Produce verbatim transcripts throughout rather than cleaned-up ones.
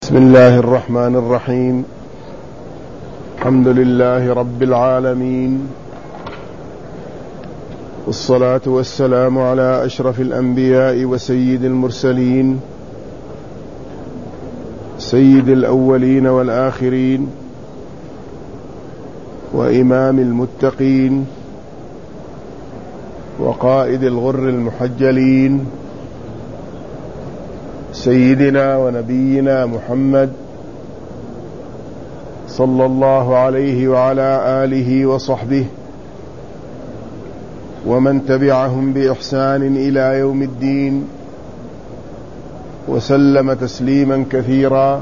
بسم الله الرحمن الرحيم. الحمد لله رب العالمين، والصلاة والسلام على أشرف الأنبياء وسيد المرسلين، سيد الأولين والآخرين، وإمام المتقين، وقائد الغر المحجلين، سيدنا ونبينا محمد صلى الله عليه وعلى آله وصحبه ومن تبعهم بإحسان إلى يوم الدين، وسلم تسليما كثيرا.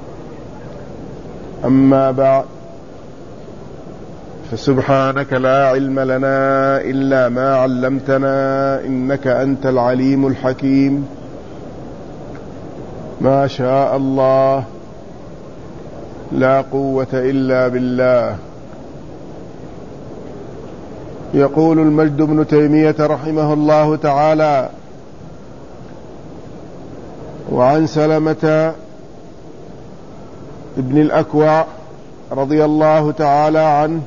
أما بعد، فسبحانك لا علم لنا إلا ما علمتنا إنك أنت العليم الحكيم. ما شاء الله، لا قوة إلا بالله. يقول المجد بن تيمية رحمه الله تعالى: وعن سلمة ابن الأكوع رضي الله تعالى عنه،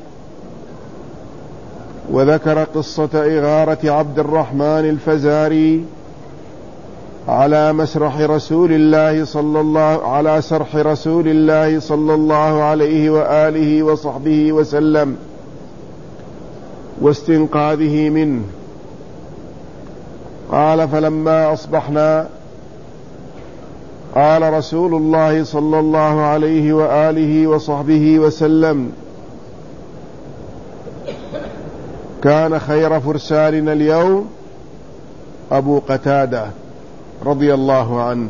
وذكر قصة إغارة عبد الرحمن الفزاري على مسرح رسول الله صلى الله على سرح رسول الله صلى الله عليه وآله وصحبه وسلم، واستنقاذه منه. قال: فلما أصبحنا قال رسول الله صلى الله عليه وآله وصحبه وسلم: كان خير فرساننا اليوم أبو قتادة رضي الله عنه،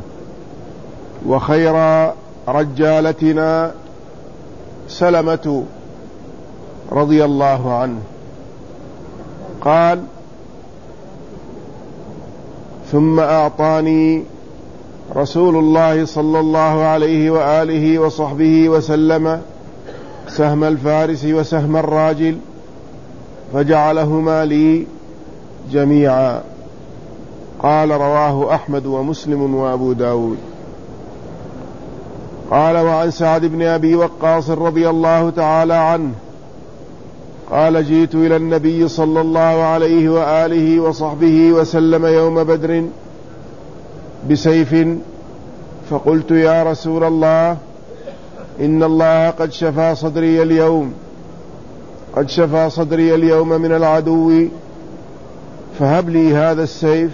وخير رجالتنا سلمة رضي الله عنه. قال: ثم أعطاني رسول الله صلى الله عليه وآله وصحبه وسلم سهم الفارس وسهم الراجل، فجعلهما لي جميعا. قال: رواه أحمد ومسلم وأبو داود. قال: وعن سعد بن أبي وقاص رضي الله تعالى عنه قال: جئت إلى النبي صلى الله عليه وآله وصحبه وسلم يوم بدر بسيف، فقلت: يا رسول الله، إن الله قد شفى صدري اليوم قد شفى صدري اليوم من العدو، فهب لي هذا السيف.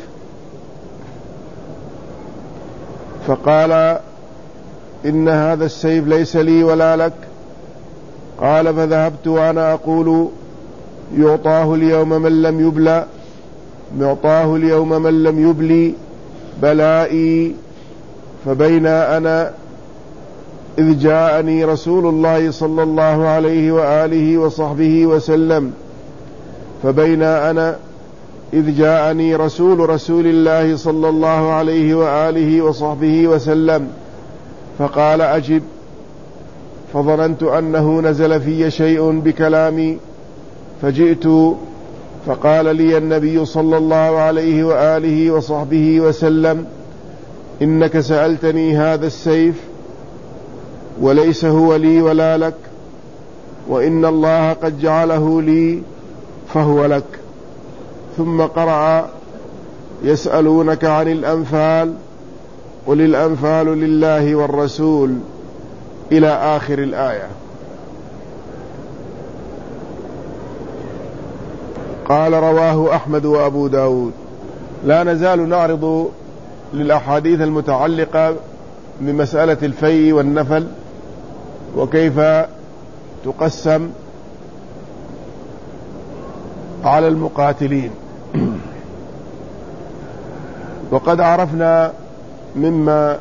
فقال: إن هذا السيف ليس لي ولا لك. قال: فذهبت وأنا أقول: يعطاه اليوم من لم يبلى يعطاه اليوم من لم يبلي بلائي. فبين أنا إذ جاءني رسول الله صلى الله عليه وآله وصحبه وسلم فبين أنا إذ جاءني رسول رسول الله صلى الله عليه وآله وصحبه وسلم فقال: أجب. فظننت أنه نزل في شيء بكلامي، فجئت فقال لي النبي صلى الله عليه وآله وصحبه وسلم: إنك سألتني هذا السيف، وليس هو لي ولا لك، وإن الله قد جعله لي فهو لك. ثم قرأ: يسألونك عن الأنفال، قل الأنفال لله والرسول، إلى آخر الآية. قال: رواه أحمد وأبو داود. لا نزال نعرض للأحاديث المتعلقة بمسألة الفيء والنفل، وكيف تقسم على المقاتلين. وقد عرفنا مما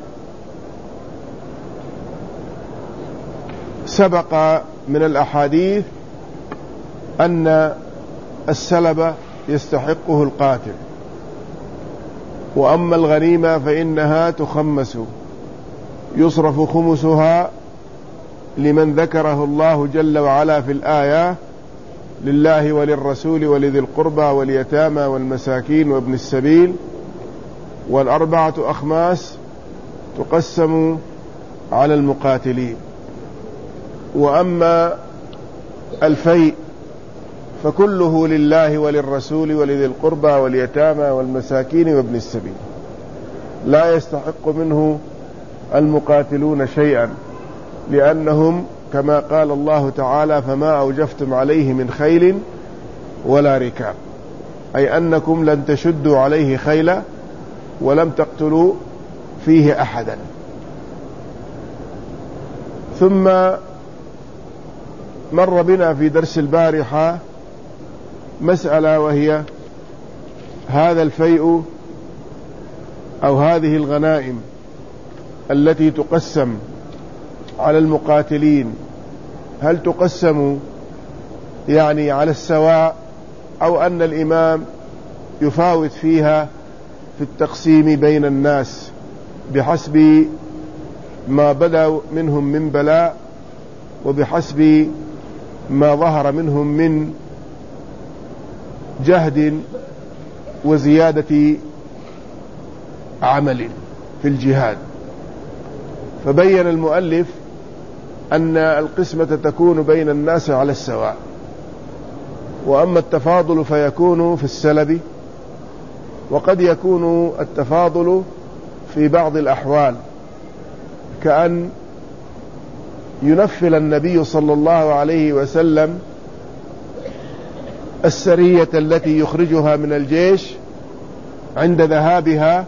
سبق من الأحاديث أن السلب يستحقه القاتل، وأما الغنيمة فإنها تخمس، يصرف خمسها لمن ذكره الله جل وعلا في الآية: لله وللرسول ولذي القربى واليتامى والمساكين وابن السبيل. والأربعة أخماس تقسم على المقاتلين. وأما الفيء فكله لله وللرسول ولذي القربى واليتامى والمساكين وابن السبيل، لا يستحق منه المقاتلون شيئا، لأنهم كما قال الله تعالى فما أوجفتم عليه من خيل ولا ركاب، أي أنكم لن تشدوا عليه خيلا ولم تقتلوا فيه أحدا. ثم مر بنا في درس البارحة مسألة، وهي هذا الفيء أو هذه الغنائم التي تقسم على المقاتلين، هل تقسم يعني على السواء، أو أن الإمام يفاوت فيها في التقسيم بين الناس بحسب ما بدأ منهم من بلاء وبحسب ما ظهر منهم من جهد وزيادة عمل في الجهاد. فبين المؤلف أن القسمة تكون بين الناس على السواء، وأما التفاضل فيكون في السلب، وقد يكون التفاضل في بعض الأحوال، كأن ينفل النبي صلى الله عليه وسلم السرية التي يخرجها من الجيش عند ذهابها،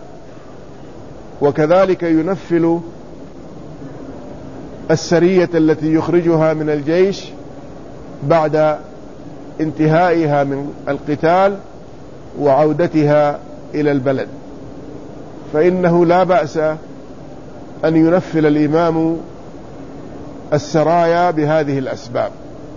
وكذلك ينفل السرية التي يخرجها من الجيش بعد انتهائها من القتال وعودتها إلى البلد. فإنه لا بأس أن ينفل الإمام السرايا بهذه الأسباب،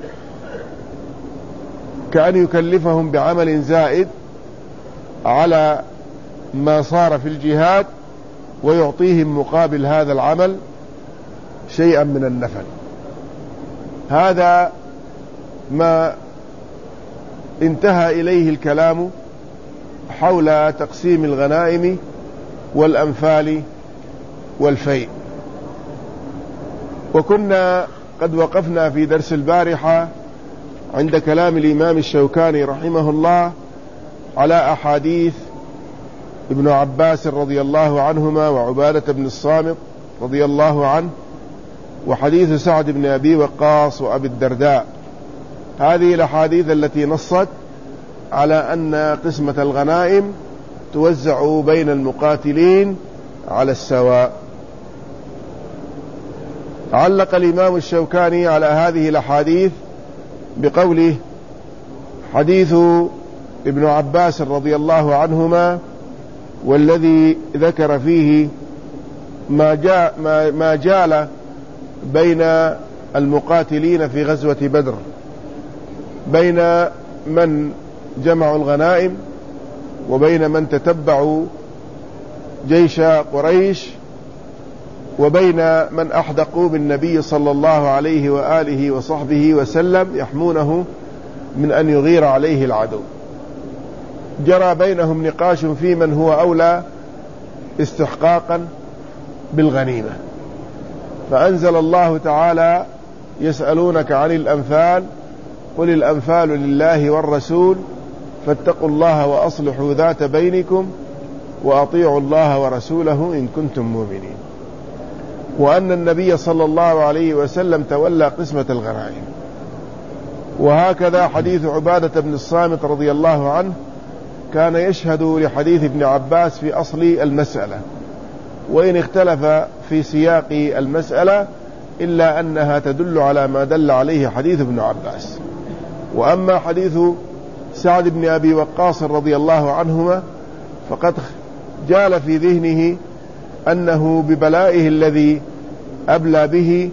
كأن يكلفهم بعمل زائد على ما صار في الجهاد ويعطيهم مقابل هذا العمل شيئا من النفل. هذا ما انتهى إليه الكلام حول تقسيم الغنائم والأنفال والفيء. وكنا قد وقفنا في درس البارحة عند كلام الإمام الشوكاني رحمه الله على أحاديث ابن عباس رضي الله عنهما وعبادة بن الصامت رضي الله عنه، وحديث سعد بن أبي وقاص وأبي الدرداء. هذه الأحاديث التي نصت على أن قسمة الغنائم توزع بين المقاتلين على السواء. علق الإمام الشوكاني على هذه الأحاديث بقوله: حديث ابن عباس رضي الله عنهما والذي ذكر فيه ما, جاء ما, ما جال بين المقاتلين في غزوة بدر، بين من جمعوا الغنائم وبين من تتبعوا جيش قريش وبين من أحدقوا بالنبي صلى الله عليه وآله وصحبه وسلم يحمونه من أن يغير عليه العدو. جرى بينهم نقاش في من هو أولى استحقاقا بالغنيمة، فأنزل الله تعالى: يسألونك عن الأنفال قل الأنفال لله والرسول فاتقوا الله وأصلحوا ذات بينكم وأطيعوا الله ورسوله إن كنتم مؤمنين. وأن النبي صلى الله عليه وسلم تولى قسمة الغنائم. وهكذا حديث عبادة بن الصامت رضي الله عنه كان يشهد لحديث ابن عباس في أصل المسألة، وإن اختلف في سياق المسألة إلا أنها تدل على ما دل عليه حديث ابن عباس. وأما حديث سعد بن أبي وقاص رضي الله عنهما فقد جال في ذهنه أنه ببلائه الذي أبلى به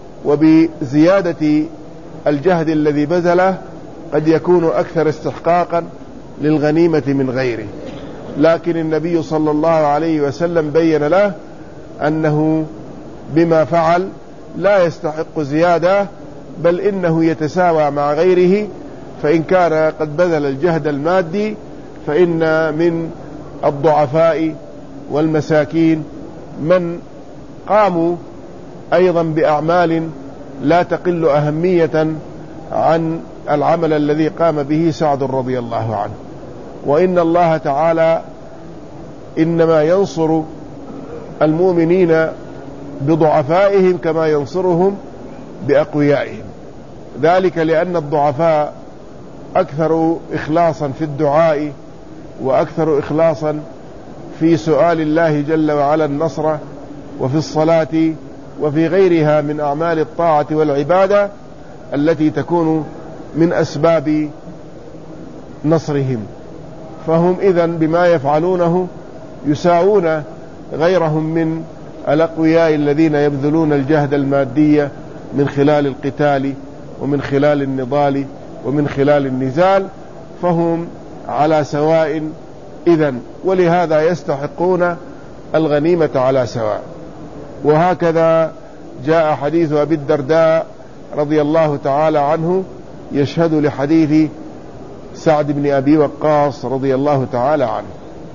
وبزيادة الجهد الذي بذله قد يكون أكثر استحقاقا للغنيمة من غيره، لكن النبي صلى الله عليه وسلم بين له أنه بما فعل لا يستحق زيادة، بل إنه يتساوى مع غيره. فإن كان قد بذل الجهد المادي فإن من الضعفاء والمساكين من قاموا أيضا بأعمال لا تقل أهمية عن العمل الذي قام به سعد رضي الله عنه. وإن الله تعالى إنما ينصر المؤمنين بضعفائهم كما ينصرهم بأقويائهم، ذلك لأن الضعفاء أكثر إخلاصا في الدعاء وأكثر إخلاصا في سؤال الله جل وعلا النصر، وفي الصلاة وفي غيرها من أعمال الطاعة والعبادة التي تكون من أسباب نصرهم. فهم إذن بما يفعلونه يساوون غيرهم من الأقوياء الذين يبذلون الجهد المادية من خلال القتال ومن خلال النضال ومن خلال النزال، فهم على سواء إذن، ولهذا يستحقون الغنيمة على سواء. وهكذا جاء حديث أبي الدرداء رضي الله تعالى عنه يشهد لحديث سعد بن أبي وقاص رضي الله تعالى عنه.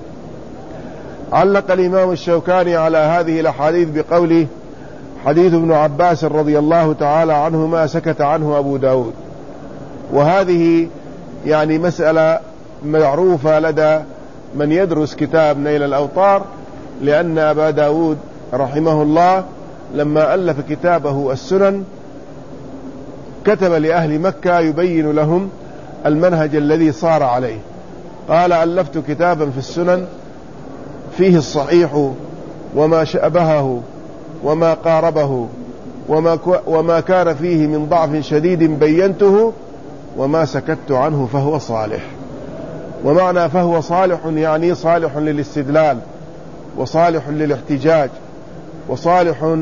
علق الإمام الشوكاني على هذه الأحاديث بقوله: حديث ابن عباس رضي الله تعالى عنهما سكت عنه أبو داود. وهذه يعني مسألة معروفة لدى من يدرس كتاب نيل الأوطار، لأن أبا داود رحمه الله لما ألف كتابه السنن كتب لأهل مكة يبين لهم المنهج الذي صار عليه. قال: ألفت كتابا في السنن فيه الصحيح وما شابهه وما قاربه وما, وما كان فيه من ضعف شديد بينته، وما سكت عنه فهو صالح. ومعنى فهو صالح يعني صالح للاستدلال وصالح للاحتجاج وصالح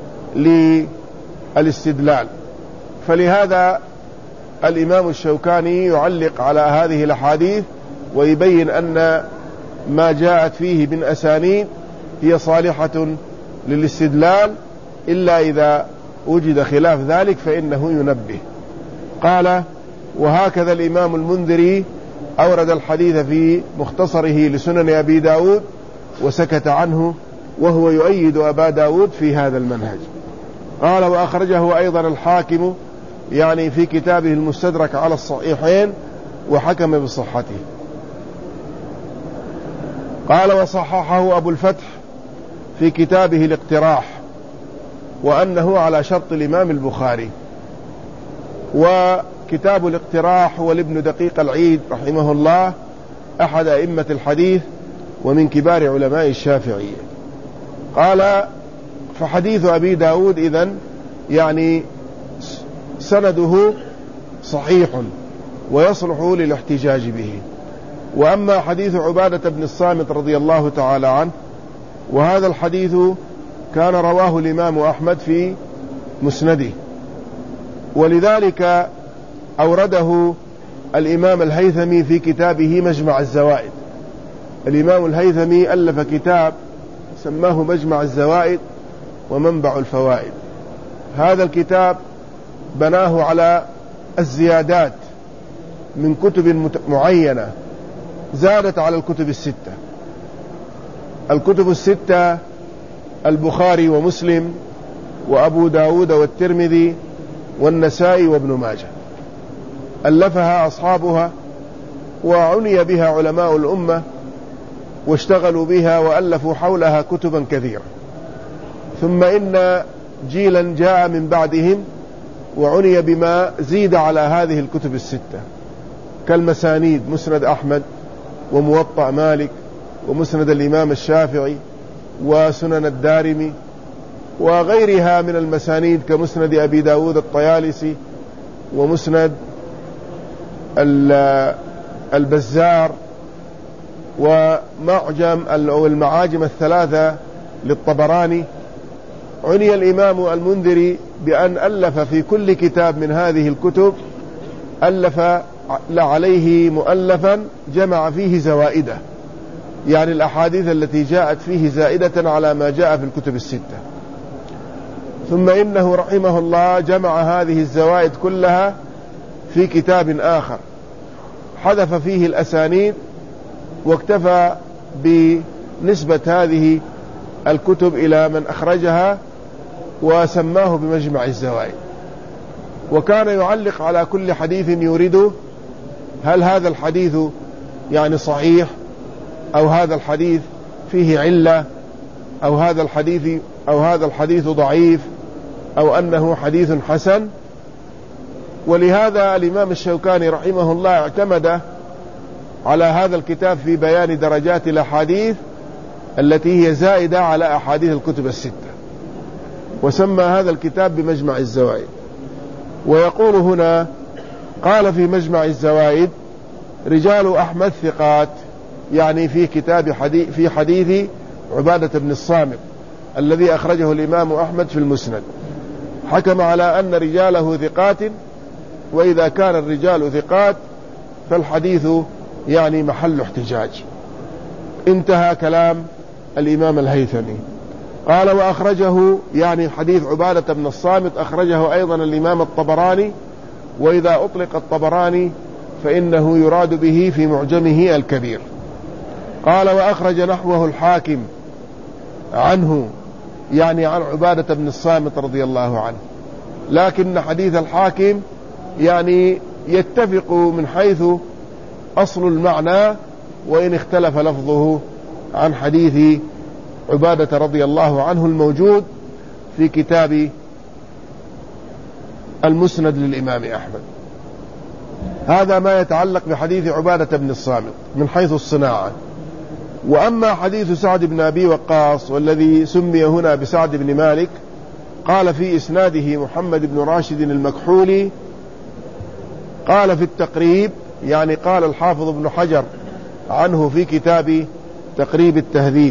للاستدلال. فلهذا الإمام الشوكاني يعلق على هذه الأحاديث ويبين أن ما جاءت فيه من أسانيد هي صالحة للاستدلال، إلا إذا وجد خلاف ذلك فإنه ينبه. قال: وهكذا الإمام المنذري أورد الحديث في مختصره لسنن أبي داود وسكت عنه، وهو يؤيد أبا داود في هذا المنهج. قال: وأخرجه أيضا الحاكم يعني في كتابه المستدرك على الصحيحين وحكم بصحته. قال: وصححه أبو الفتح في كتابه الاقتراح، وأنه على شرط الإمام البخاري. وكتاب الاقتراح هو لابن دقيق العيد رحمه الله، أحد أئمة الحديث ومن كبار علماء الشافعية. قال: فحديث أبي داود إذن يعني سنده صحيح ويصلح للاحتجاج به. وأما حديث عبادة بن الصامت رضي الله تعالى عنه، وهذا الحديث كان رواه الإمام أحمد في مسنده، ولذلك أورده الإمام الهيثمي في كتابه مجمع الزوائد. الإمام الهيثمي ألف كتاب سماه مجمع الزوائد ومنبع الفوائد. هذا الكتاب بناه على الزيادات من كتب معينة زادت على الكتب الستة. الكتب الستة البخاري ومسلم وأبو داود والترمذي والنسائي وابن ماجه، ألفها أصحابها وعني بها علماء الأمة واشتغلوا بها وألفوا حولها كتبا كثيرة. ثم إن جيلا جاء من بعدهم وعني بما زيد على هذه الكتب الستة كالمسانيد: مسند أحمد وموطأ مالك ومسند الإمام الشافعي وسنن الدارمي وغيرها من المسانيد كمسند أبي داود الطيالسي ومسند البزار ومعجم أو المعاجم الثلاثة للطبراني. عني الإمام المنذري بأن ألف في كل كتاب من هذه الكتب ألف عليه مؤلفا جمع فيه زوائده، يعني الأحاديث التي جاءت فيه زائدة على ما جاء في الكتب الستة. ثم إنه رحمه الله جمع هذه الزوائد كلها في كتاب آخر حذف فيه الأسانيد، واكتفى بنسبة هذه الكتب إلى من أخرجها وسماه بمجمع الزوائد. وكان يعلق على كل حديث يورده، هل هذا الحديث يعني صحيح، أو هذا الحديث فيه علة، أو هذا الحديث أو هذا الحديث ضعيف، أو أنه حديث حسن. ولهذا الإمام الشوكاني رحمه الله اعتمد على هذا الكتاب في بيان درجات الأحاديث التي هي زائدة على أحاديث الكتب الستة، وسمى هذا الكتاب بمجمع الزوائد. ويقول هنا: قال في مجمع الزوائد: رجال أحمد ثقات، يعني في كتاب حديث في حديث عبادة بن الصامت الذي أخرجه الإمام أحمد في المسند، حكم على أن رجاله ثقات، وإذا كان الرجال ثقات فالحديث يعني محل احتجاج. انتهى كلام الإمام الهيثمي. قال: وأخرجه، يعني حديث عبادة بن الصامت أخرجه أيضا الإمام الطبراني، وإذا أطلق الطبراني فإنه يراد به في معجمه الكبير. قال: وأخرج نحوه الحاكم عنه، يعني عن عبادة بن الصامت رضي الله عنه، لكن حديث الحاكم يعني يتفق من حيث أصل المعنى، وإن اختلف لفظه عن حديث عبادة رضي الله عنه الموجود في كتاب المسند للإمام أحمد. هذا ما يتعلق بحديث عبادة بن الصامت من حيث الصناعة. وأما حديث سعد بن أبي وقاص والذي سمي هنا بسعد بن مالك، قال في إسناده محمد بن راشد المكحولي. قال في التقريب، يعني قال الحافظ ابن حجر عنه في كتاب تقريب التهذيب،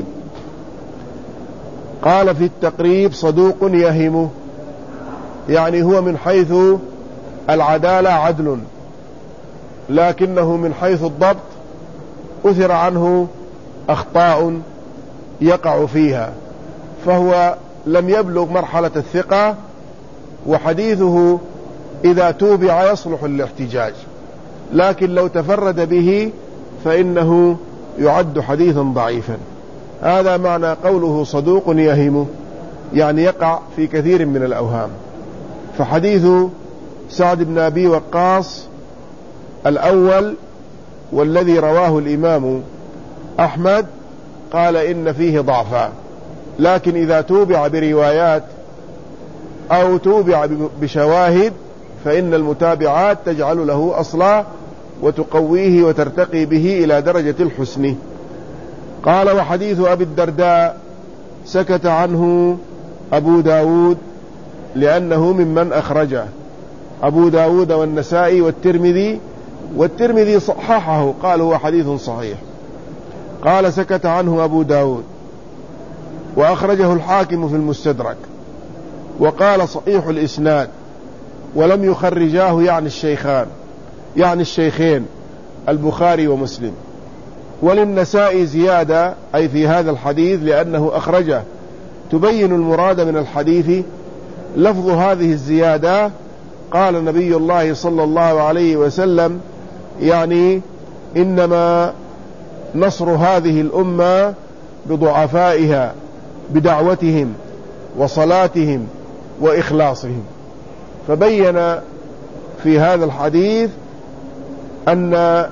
قال في التقريب: صدوق يهم، يعني هو من حيث العدالة عدل، لكنه من حيث الضبط أثر عنه أخطاء يقع فيها، فهو لم يبلغ مرحلة الثقة، وحديثه إذا توبع يصلح للاحتجاج، لكن لو تفرد به فإنه يعد حديثا ضعيفا. هذا معنى قوله صدوق يهم، يعني يقع في كثير من الأوهام. فحديث سعد بن أبي وقاص الأول والذي رواه الإمام أحمد قال إن فيه ضعفا، لكن إذا توبع بروايات أو توبع بشواهد فإن المتابعات تجعل له أصلا وتقويه وترتقي به إلى درجة الحسن. قال: وحديث أبي الدرداء سكت عنه أبو داود لأنه ممن أخرجه أبو داود والنسائي والترمذي، والترمذي صححه قال هو حديث صحيح. قال: سكت عنه أبو داود، وأخرجه الحاكم في المستدرك، وقال صحيح الإسناد، ولم يخرجاه يعني الشيخان يعني الشيخين البخاري ومسلم. وللنسائي زيادة أي في هذا الحديث لأنه أخرجه تبين المراد من الحديث. لفظ هذه الزيادة: قال نبي الله صلى الله عليه وسلم، يعني إنما نصر هذه الأمة بضعفائها بدعوتهم وصلاتهم وإخلاصهم. فبين في هذا الحديث أن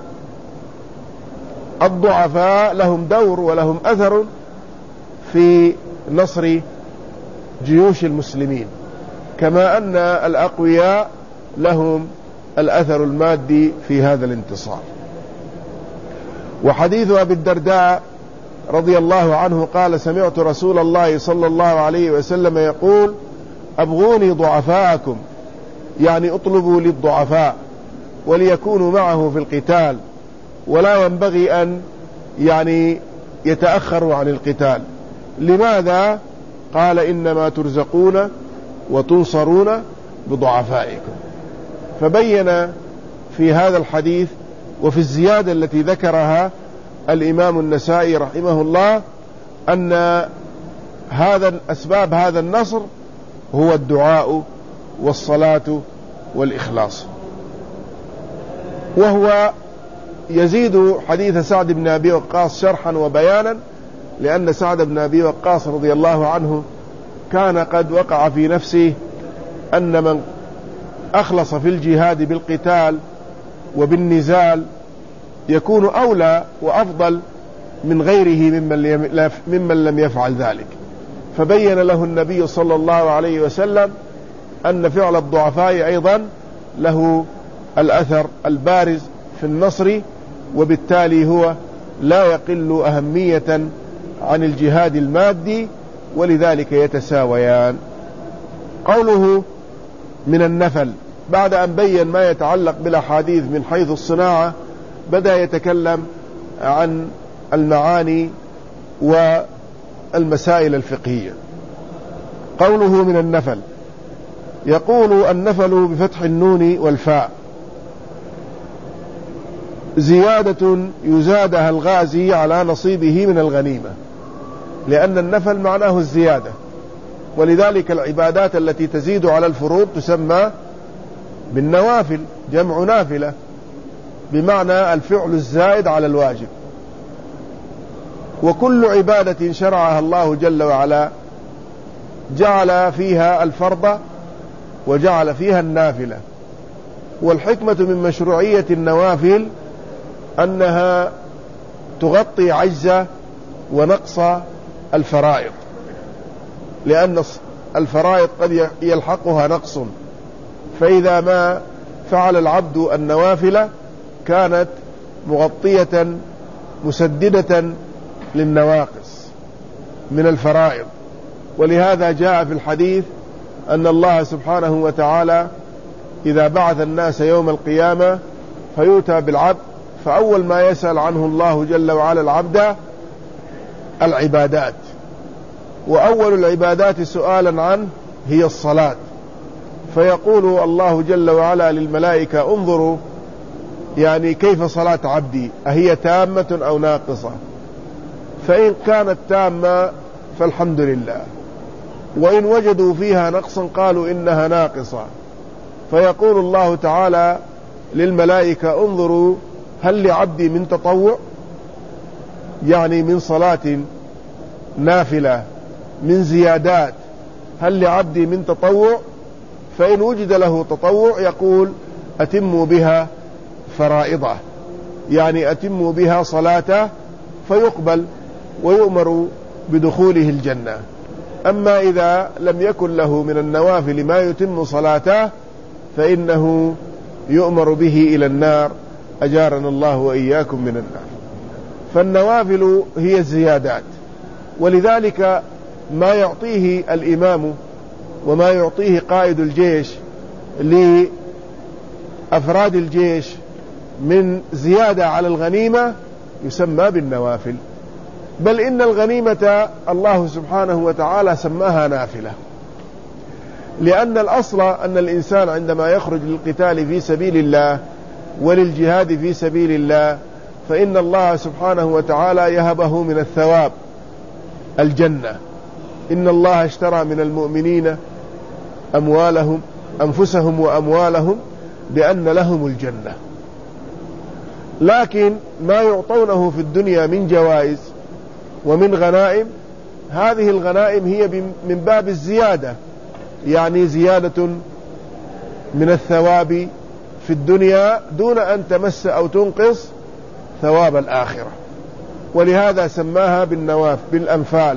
الضعفاء لهم دور ولهم أثر في نصر جيوش المسلمين، كما أن الأقوياء لهم الأثر المادي في هذا الانتصار. وحديث أبي الدرداء رضي الله عنه قال: سمعت رسول الله صلى الله عليه وسلم يقول: أبغوني ضعفاءكم، يعني اطلبوا للضعفاء وليكونوا معه في القتال، ولا ينبغي أن يعني يتأخروا عن القتال. لماذا؟ قال: إنما ترزقون وتنصرون بضعفائكم. فبين في هذا الحديث وفي الزيادة التي ذكرها الإمام النسائي رحمه الله أن هذا أسباب هذا النصر هو الدعاء والصلاة والإخلاص. وهو يزيد حديث سعد بن أبي وقاص شرحا وبيانا، لأن سعد بن أبي وقاص رضي الله عنه كان قد وقع في نفسه أن من أخلص في الجهاد بالقتال وبالنزال يكون أولى وأفضل من غيره ممن لم يفعل ذلك، فبين له النبي صلى الله عليه وسلم أن فعل الضعفاء أيضا له الأثر البارز في النصر، وبالتالي هو لا يقل أهمية عن الجهاد المادي، ولذلك يتساويان. قوله من النفل، بعد أن بين ما يتعلق بالأحاديث من حيث الصناعة بدأ يتكلم عن المعاني والمسائل الفقهية. قوله من النفل، يقول النفل بفتح النون والفاء زيادة يزادها الغازي على نصيبه من الغنيمة، لأن النفل معناه الزيادة، ولذلك العبادات التي تزيد على الفروض تسمى بالنوافل، جمع نافلة، بمعنى الفعل الزائد على الواجب. وكل عبادة شرعها الله جل وعلا جعل فيها الفرض وجعل فيها النافلة، والحكمة من مشروعية النوافل أنها تغطي عجز ونقص الفرائض، لأن الفرائض قد يلحقها نقص، فإذا ما فعل العبد النوافل كانت مغطية مسددة للنواقص من الفرائض. ولهذا جاء في الحديث أن الله سبحانه وتعالى إذا بعث الناس يوم القيامة فيؤتى بالعبد، فأول ما يسأل عنه الله جل وعلا العبد العبادات، وأول العبادات سؤالا عنه هي الصلاة، فيقول الله جل وعلا للملائكة انظروا يعني كيف صلاة عبدي، أهي تامة أو ناقصة؟ فإن كانت تامة فالحمد لله، وإن وجدوا فيها نقصا قالوا إنها ناقصة، فيقول الله تعالى للملائكة انظروا هل لعبدي من تطوع، يعني من صلاة نافلة من زيادات، هل لعبدي من تطوع؟ فإن وجد له تطوع يقول أتموا بها فرائضه، يعني أتموا بها صلاته، فيقبل ويؤمر بدخوله الجنة. أما إذا لم يكن له من النوافل ما يتم صلاته فإنه يؤمر به إلى النار، أجارنا الله وإياكم من النار. فالنوافل هي الزيادات، ولذلك ما يعطيه الإمام وما يعطيه قائد الجيش لأفراد الجيش من زيادة على الغنيمة يسمى بالنوافل، بل إن الغنيمة الله سبحانه وتعالى سماها نافلة، لأن الأصل أن الإنسان عندما يخرج للقتال في سبيل الله وللجهاد في سبيل الله فإن الله سبحانه وتعالى يهبه من الثواب الجنة. إن الله اشترى من المؤمنين أموالهم أنفسهم وأموالهم بأن لهم الجنة. لكن ما يعطونه في الدنيا من جوائز ومن غنائم، هذه الغنائم هي من باب الزيادة، يعني زيادة من الثواب في الدنيا دون أن تمس أو تنقص ثواب الآخرة، ولهذا سماها بالنواف بالأنفال.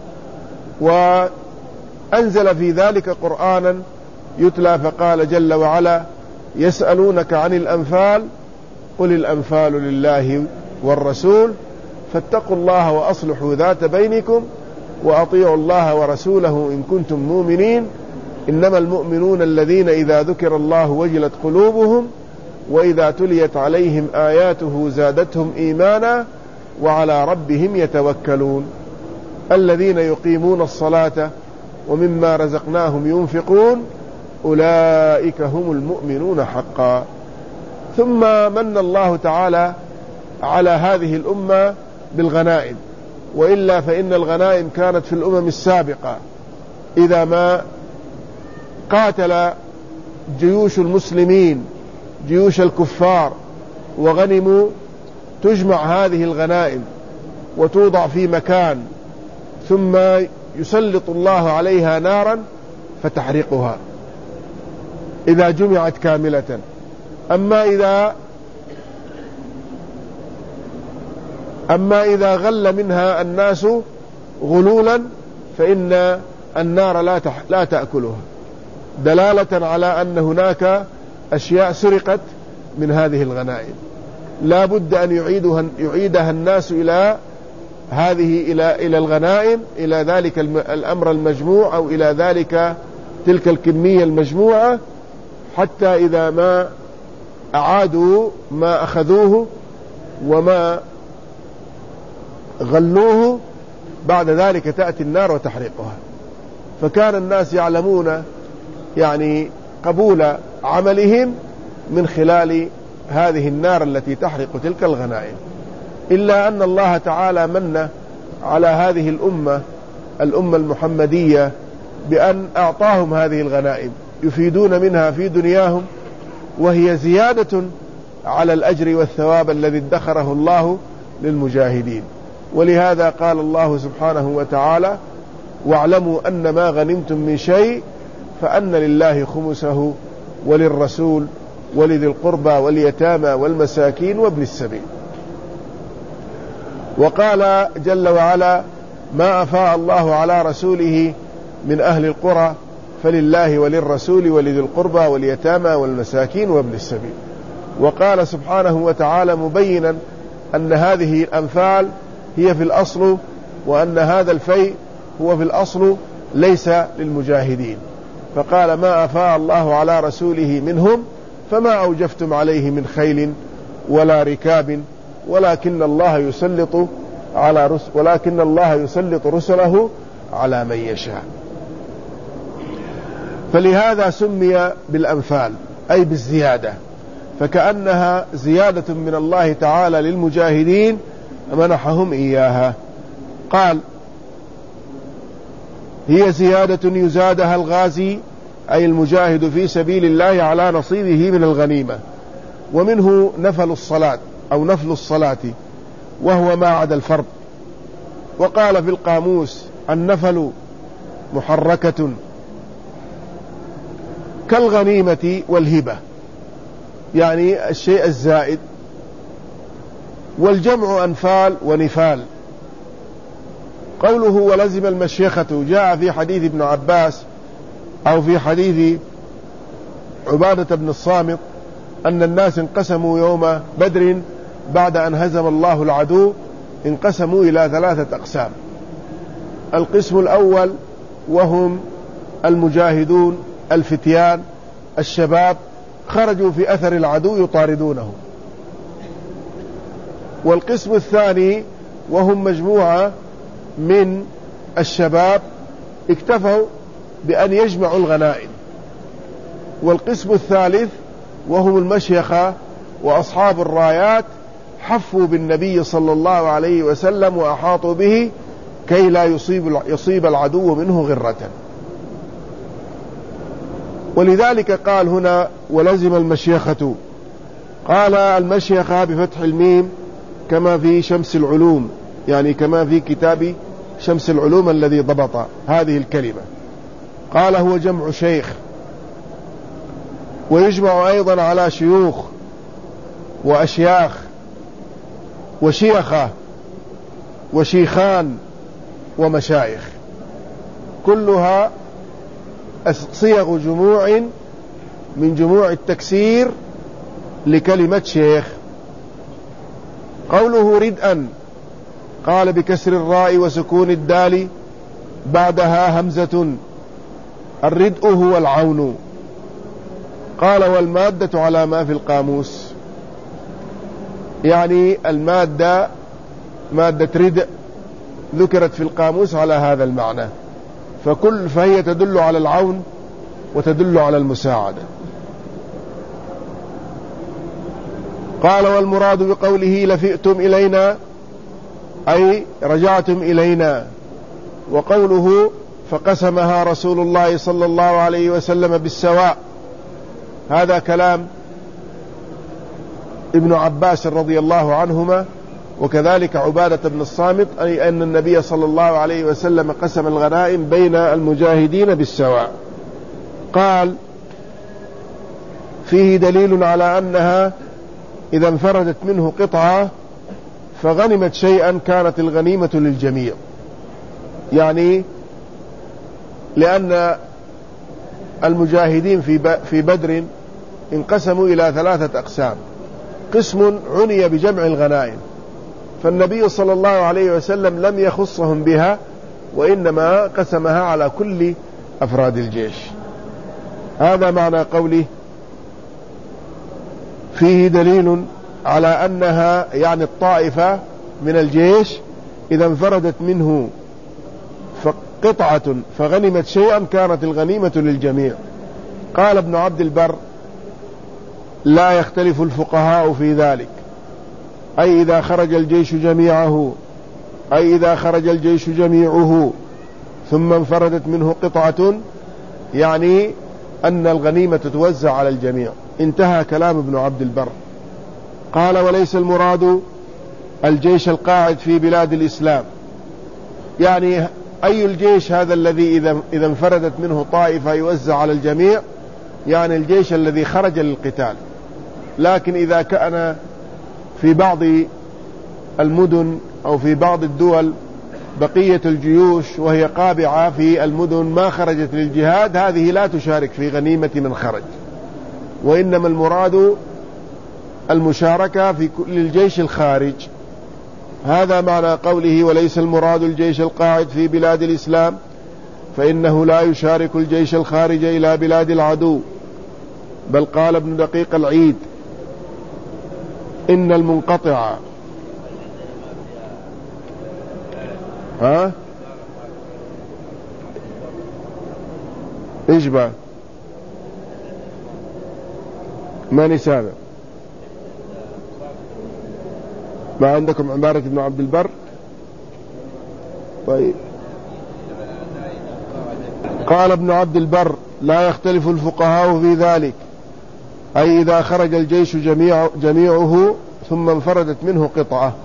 وأنزل في ذلك قرآنا يتلى فقال جل وعلا يسألونك عن الأنفال قل الأنفال لله والرسول فاتقوا الله وأصلحوا ذات بينكم وأطيعوا الله ورسوله إن كنتم مؤمنين إنما المؤمنون الذين إذا ذكر الله وجلت قلوبهم وإذا تليت عليهم آياته زادتهم إيمانا وعلى ربهم يتوكلون الذين يقيمون الصلاة ومما رزقناهم ينفقون أولئك هم المؤمنون حقا. ثم من الله تعالى على هذه الأمة بالغنائم، وإلا فإن الغنائم كانت في الأمم السابقة إذا ما قاتل جيوش المسلمين جيوش الكفار وغنموا تجمع هذه الغنائم وتوضع في مكان ثم يسلط الله عليها نارا فتحرقها إذا جمعت كاملة. أما إذا أما إذا غل منها الناس غلولا فإن النار لا لا تأكلها، دلالة على أن هناك أشياء سرقت من هذه الغنائم، لا بد أن يعيدها يعيدها الناس إلى هذه إلى إلى الغنائم، إلى ذلك الأمر المجموع أو إلى ذلك تلك الكمية المجموعة، حتى إذا ما أعادوا ما أخذوه وما غلوه بعد ذلك تأتي النار وتحرقها. فكان الناس يعلمون يعني قبول عملهم من خلال هذه النار التي تحرق تلك الغنائم. إلا أن الله تعالى من على هذه الأمة الأمة المحمدية بأن أعطاهم هذه الغنائم يفيدون منها في دنياهم، وهي زيادة على الأجر والثواب الذي ادخره الله للمجاهدين. ولهذا قال الله سبحانه وتعالى: واعلموا أن ما غنمتم من شيء فأن لله خمسه وللرسول ولذي القربى واليتامى والمساكين وابن السبيل. وقال جل وعلا: ما أفاء الله على رسوله من أهل القرى فلله وللرسول ولذي القربى واليتامى والمساكين وابن السبيل. وقال سبحانه وتعالى مبينا أن هذه الأنفال هي في الأصل، وأن هذا الفيء هو في الأصل ليس للمجاهدين، فقال: ما أفاء الله على رسوله منهم فما أوجفتم عليه من خيل ولا ركاب ولكن الله يسلط على رسل ولكن الله يسلط رسله على من يشاء. فلهذا سمي بالأنفال أي بالزيادة، فكأنها زيادة من الله تعالى للمجاهدين منحهم إياها. قال: هي زيادة يزادها الغازي أي المجاهد في سبيل الله على نصيبه من الغنيمة، ومنه نفل الصلاة أو نفل الصلاة وهو ما عدا الفرض. وقال في القاموس: النفل محركة كالغنيمة والهبة، يعني الشيء الزائد، والجمع أنفال ونفال. قوله ولزم المشيخة جاء في حديث ابن عباس أو في حديث عبادة بن الصامت أن الناس انقسموا يوم بدر بعد أن هزم الله العدو، انقسموا إلى ثلاثة أقسام. القسم الأول وهم المجاهدون الفتيان الشباب خرجوا في أثر العدو يطاردونه. والقسم الثاني وهم مجموعة من الشباب اكتفوا بأن يجمعوا الغنائم. والقسم الثالث وهم المشيخة وأصحاب الرايات حفوا بالنبي صلى الله عليه وسلم وأحاطوا به كي لا يصيب, يصيب العدو منه غرة. ولذلك قال هنا ولزم المشيخة. قال المشيخة بفتح الميم كما في شمس العلوم، يعني كما في كتاب شمس العلوم الذي ضبط هذه الكلمة. قال هو جمع شيخ، ويجمع أيضا على شيوخ وأشياخ وشيخة وشيخان ومشايخ، كلها صيغ جموع من جموع التكسير لكلمة شيخ. قوله ردءا قال بكسر الراء وسكون الدال بعدها همزة، الردء هو العون. قال والمادة على ما في القاموس، يعني المادة مادة ردء ذكرت في القاموس على هذا المعنى، فكل فهي تدل على العون وتدل على المساعدة. قال والمراد بقوله لفئتم إلينا أي رجعتم إلينا. وقوله فقسمها رسول الله صلى الله عليه وسلم بالسواء، هذا كلام ابن عباس رضي الله عنهما وكذلك عبادة بن الصامت، أي أن النبي صلى الله عليه وسلم قسم الغنائم بين المجاهدين بالسواء. قال: فيه دليل على أنها إذا انفردت منه قطعة فغنمت شيئا كانت الغنيمة للجميع، يعني لأن المجاهدين في بدر انقسموا إلى ثلاثة أقسام. قسم عني بجمع الغنائم، فالنبي صلى الله عليه وسلم لم يخصهم بها، وإنما قسمها على كل أفراد الجيش. هذا معنى قوله فيه دليل على أنها يعني الطائفة من الجيش إذا انفردت منه قطعة فغنمت شيئا كانت الغنيمة للجميع. قال ابن عبد البر: لا يختلف الفقهاء في ذلك، أي إذا خرج الجيش جميعه أي إذا خرج الجيش جميعه ثم انفردت منه قطعة، يعني أن الغنيمة توزع على الجميع. انتهى كلام ابن عبد البر. قال: وليس المراد الجيش القاعد في بلاد الإسلام، يعني أي الجيش هذا الذي إذا إذا انفردت منه طائفة يوزع على الجميع، يعني الجيش الذي خرج للقتال. لكن إذا كان في بعض المدن أو في بعض الدول بقية الجيوش وهي قابعة في المدن ما خرجت للجهاد، هذه لا تشارك في غنيمة من خرج، وإنما المراد المشاركة في كل الجيش الخارج. هذا معنى قوله: وليس المراد الجيش القاعد في بلاد الإسلام، فإنه لا يشارك الجيش الخارج إلى بلاد العدو. بل قال ابن دقيق العيد: إن المنقطع ها إيش بقى ما نسابه ما عندكم عبارة ابن عبد البر؟ طيب. قال ابن عبد البر: لا يختلف الفقهاء في ذلك، أي إذا خرج الجيش جميع جميعه ثم انفردت منه قطعة.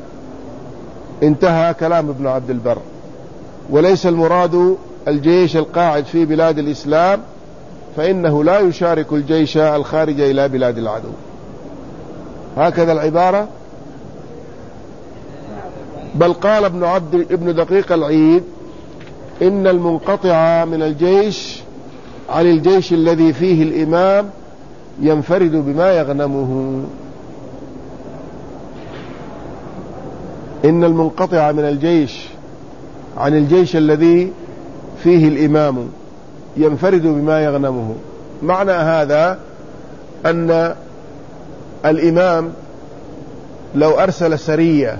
انتهى كلام ابن عبد البر. وليس المراد الجيش القاعد في بلاد الإسلام، فإنه لا يشارك الجيش الخارج إلى بلاد العدو. هكذا العبارة. بل قال ابن عبد ابن دقيق العيد: إن المنقطع من الجيش عن الجيش الذي فيه الإمام ينفرد بما يغنمه. إن المنقطع من الجيش عن الجيش الذي فيه الإمام ينفرد بما يغنمه. معنى هذا أن الإمام لو أرسل سرية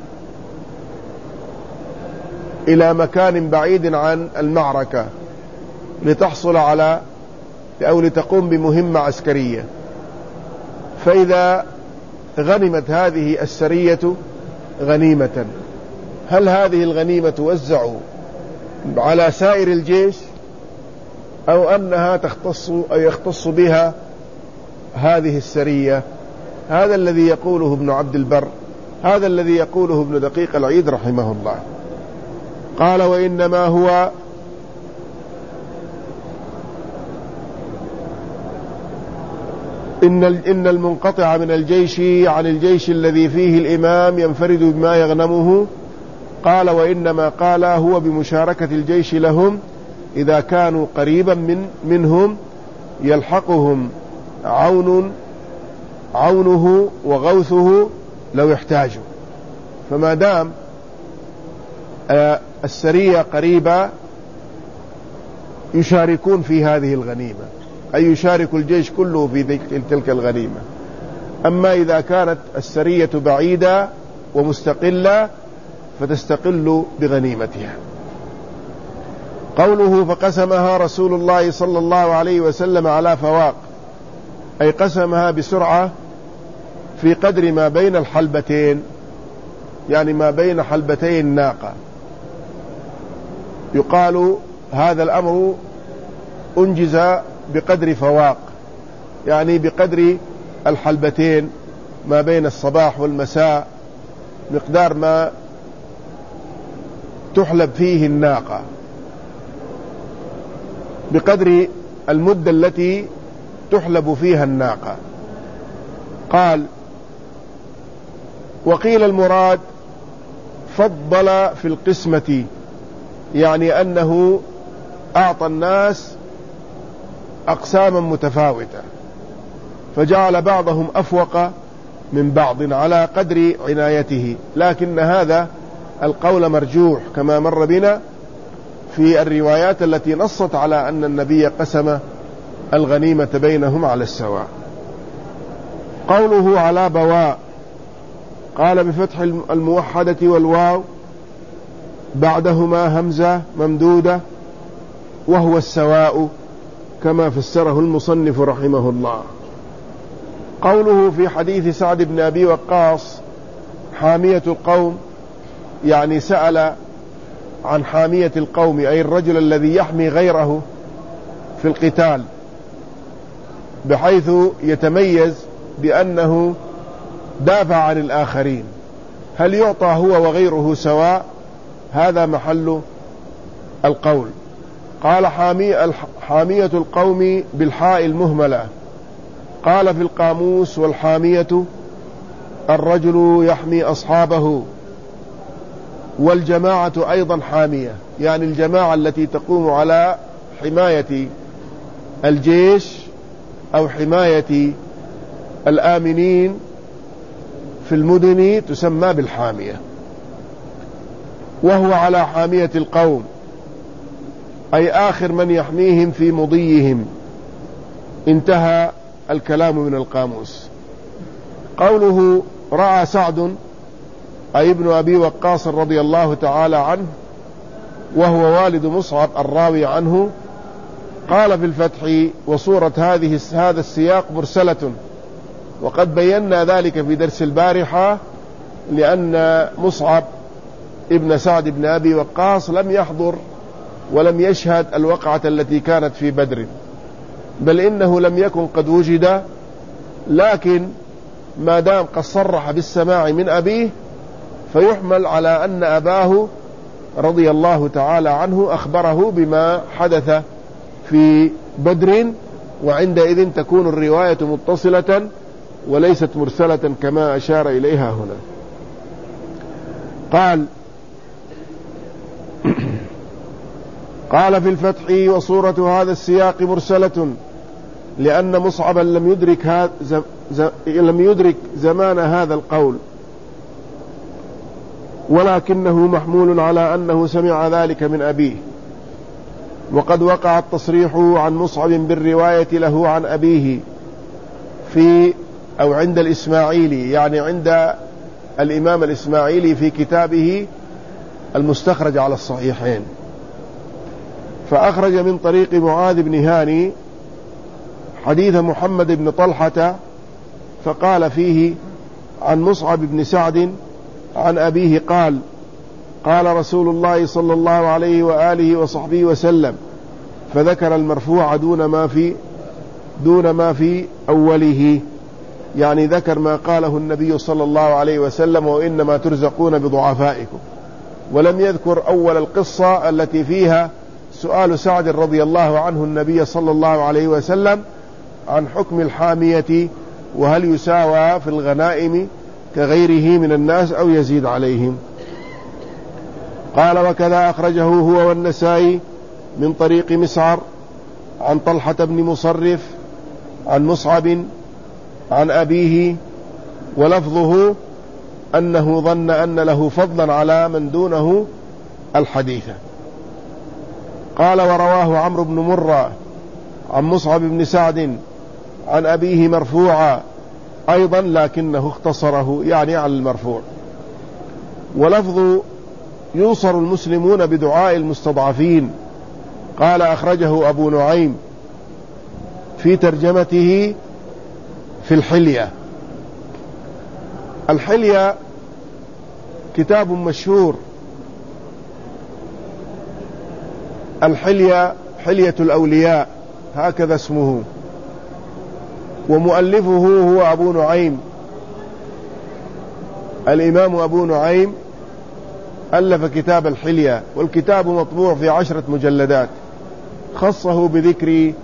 إلى مكان بعيد عن المعركة لتحصل على أو لتقوم بمهمة عسكرية، فإذا غنمت هذه السرية غنيمة، هل هذه الغنيمة توزع على سائر الجيش أو أنها تختص أو يختص بها هذه السرية؟ هذا الذي يقوله ابن عبد البر، هذا الذي يقوله ابن دقيق العيد رحمه الله. قال: وإنما هو إن إن المنقطع من الجيش عن الجيش الذي فيه الإمام ينفرد بما يغنمه. قال: وإنما قال هو بمشاركة الجيش لهم إذا كانوا قريبا من منهم يلحقهم عون عونه وغوثه لو يحتاجوا. فما دام السرية قريبة يشاركون في هذه الغنيمة، أي يشارك الجيش كله في تلك الغنيمة. أما إذا كانت السرية بعيدة ومستقلة فتستقل بغنيمتها. قوله: فقسمها رسول الله صلى الله عليه وسلم على فواق، أي قسمها بسرعة في قدر ما بين الحلبتين، يعني ما بين حلبتي الناقة. يقال هذا الأمر أنجز بقدر فواق، يعني بقدر الحلبتين ما بين الصباح والمساء، مقدار ما تحلب فيه الناقة، بقدر المدة التي تحلب فيها الناقة. قال: وقيل المراد فضل في القسمة، يعني أنه أعطى الناس أقساما متفاوتة، فجعل بعضهم أفوق من بعض على قدر عنايته، لكن هذا القول مرجوح كما مر بنا في الروايات التي نصت على أن النبي قسم الغنيمة بينهم على السواء. قوله على بواء، قال بفتح الموحدة والواو بعدهما همزة ممدودة، وهو السواء كما فسره المصنف رحمه الله. قوله في حديث سعد بن أبي وقاص حامية القوم، يعني سأل عن حامية القوم، أي الرجل الذي يحمي غيره في القتال بحيث يتميز بأنه دافع عن الآخرين، هل يعطى هو وغيره سواء؟ هذا محل القول. قال حامية القوم بالحاء المهملة. قال في القاموس: والحامية الرجل يحمي أصحابه. والجماعة أيضا حامية، يعني الجماعة التي تقوم على حماية الجيش أو حماية الآمنين في المدن تسمى بالحامية. وهو على حامية القوم، أي آخر من يحميهم في مضيهم. انتهى الكلام من القاموس. قوله رأى سعد، أي ابن أبي وقاص رضي الله تعالى عنه، وهو والد مصعب الراوي عنه. قال في الفتح: وصورة هذه هذا السياق مرسلة، وقد بينا ذلك في درس البارحة، لأن مصعب ابن سعد بن أبي وقاص لم يحضر ولم يشهد الوقعة التي كانت في بدر، بل إنه لم يكن قد وجد، لكن ما دام قد صرح بالسماع من أبيه فيحمل على أن أباه رضي الله تعالى عنه أخبره بما حدث في بدر، وعندئذ تكون الرواية متصلة وليست مرسلة كما أشار إليها هنا. قال قال في الفتح: وصورة هذا السياق مرسلة، لأن مصعبا لم يدرك, هذا ز... لم يدرك زمان هذا القول، ولكنه محمول على أنه سمع ذلك من أبيه. وقد وقع التصريح عن مصعب بالرواية له عن أبيه في أو عند الإسماعيلي، يعني عند الإمام الإسماعيلي في كتابه المستخرج على الصحيحين، فأخرج من طريق معاذ بن هاني حديث محمد بن طلحة، فقال فيه عن مصعب بن سعد عن أبيه قال: قال رسول الله صلى الله عليه وآله وصحبه وسلم، فذكر المرفوع دون ما في دون ما في أوله، يعني ذكر ما قاله النبي صلى الله عليه وسلم: وإنما ترزقون بضعفائكم، ولم يذكر أول القصة التي فيها سؤال سعد رضي الله عنه النبي صلى الله عليه وسلم عن حكم الحامية، وهل يساوى في الغنائم كغيره من الناس أو يزيد عليهم. قال: وكذا أخرجه هو والنسائي من طريق مسعر عن طلحة بن مصرف عن مصعب عن أبيه، ولفظه أنه ظن أن له فضلا على من دونه الحديث. قال: ورواه عمرو بن مرة عن مصعب بن سعد عن أبيه مرفوعا أيضا، لكنه اختصره، يعني على المرفوع. ولفظ ينصر المسلمون بدعاء المستضعفين. قال: أخرجه أبو نعيم في ترجمته في الحلية. الحلية كتاب مشهور، الحلية حلية الأولياء هكذا اسمه، ومؤلفه هو أبو نعيم الإمام أبو نعيم ألف كتاب الحلية، والكتاب مطبوع في عشرة مجلدات، خصه بذكر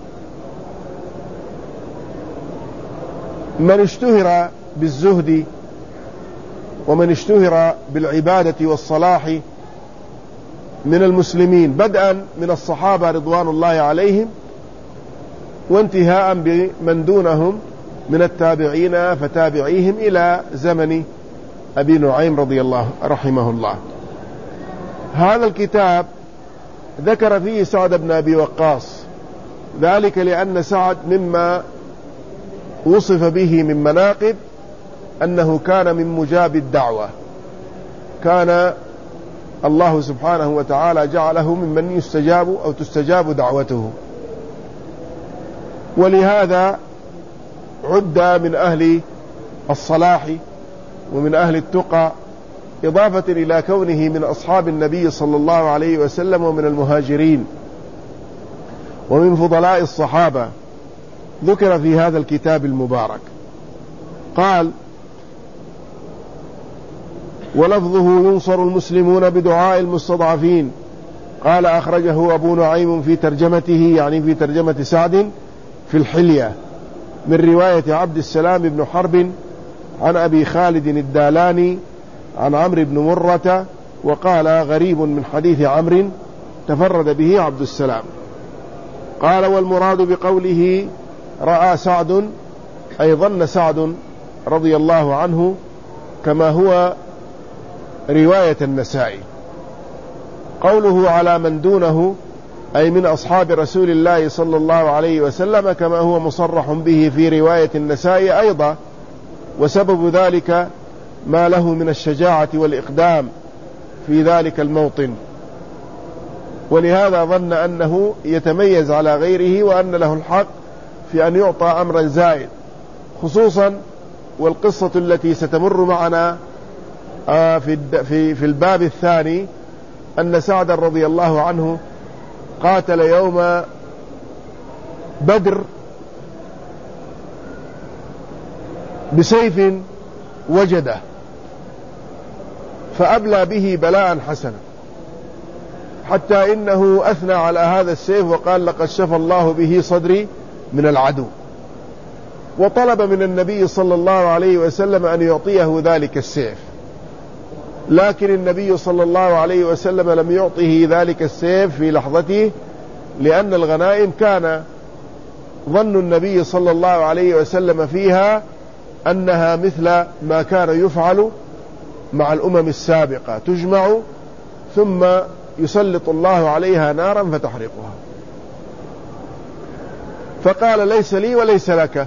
من اشتهر بالزهد ومن اشتهر بالعبادة والصلاح من المسلمين، بدءا من الصحابة رضوان الله عليهم وانتهاء بمن دونهم من التابعين فتابعيهم إلى زمن أبي نعيم رضي الله رحمه الله. هذا الكتاب ذكر فيه سعد بن أبي وقاص، ذلك لأن سعد مما وصف به من مناقب أنه كان من مجاب الدعوة، كان الله سبحانه وتعالى جعله ممن يستجاب أو تستجاب دعوته، ولهذا عد من أهل الصلاح ومن أهل التقى، إضافة إلى كونه من أصحاب النبي صلى الله عليه وسلم ومن المهاجرين ومن فضلاء الصحابة، ذكر في هذا الكتاب المبارك. قال: ولفظه ينصر المسلمون بدعاء المستضعفين. قال: أخرجه أبو نعيم في ترجمته، يعني في ترجمة سعد في الحلية، من رواية عبد السلام بن حرب عن أبي خالد الدالاني عن عمرو بن مرة، وقال: غريب من حديث عمرو تفرد به عبد السلام. قال: والمراد بقوله رأى سعد أي ظن سعد رضي الله عنه، كما هو رواية النسائي. قوله على من دونه أي من أصحاب رسول الله صلى الله عليه وسلم، كما هو مصرح به في رواية النسائي أيضا، وسبب ذلك ما له من الشجاعة والإقدام في ذلك الموطن، ولهذا ظن أنه يتميز على غيره وأن له الحق في أن يعطى أمرا زائد، خصوصا والقصة التي ستمر معنا في في الباب الثاني أن سعد رضي الله عنه قاتل يوم بدر بسيف وجده فأبلى به بلاء حسنا، حتى إنه أثنى على هذا السيف وقال: لقد شفى الله به صدري من العدو، وطلب من النبي صلى الله عليه وسلم أن يعطيه ذلك السيف، لكن النبي صلى الله عليه وسلم لم يعطه ذلك السيف في لحظته، لأن الغنائم كان ظن النبي صلى الله عليه وسلم فيها أنها مثل ما كان يفعل مع الأمم السابقة، تجمع ثم يسلط الله عليها نارا فتحرقها، فقال: ليس لي وليس لك.